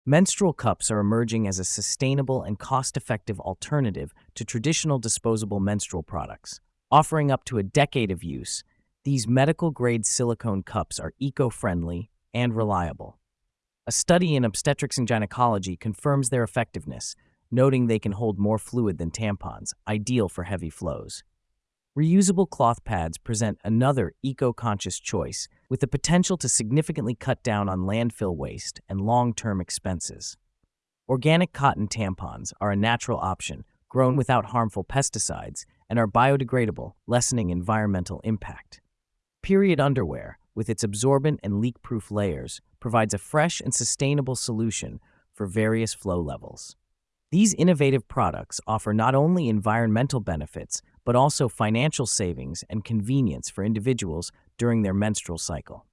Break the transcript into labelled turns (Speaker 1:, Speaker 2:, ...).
Speaker 1: Menstrual cups are emerging as a sustainable and cost-effective alternative to traditional disposable menstrual products. Offering up to a decade of use, these medical-grade silicone cups are eco-friendly and reliable. A study in obstetrics and gynecology confirms their effectiveness, noting they can hold more fluid than tampons, ideal for heavy flows. Reusable cloth pads present another eco-conscious choice with the potential to significantly cut down on landfill waste and long-term expenses. Organic cotton tampons are a natural option, grown without harmful pesticides, and are biodegradable, lessening environmental impact. Period underwear, with its absorbent and leak-proof layers, provides a fresh and sustainable solution for various flow levels. These innovative products offer not only environmental benefits, but also financial savings and convenience for individuals during their menstrual cycle.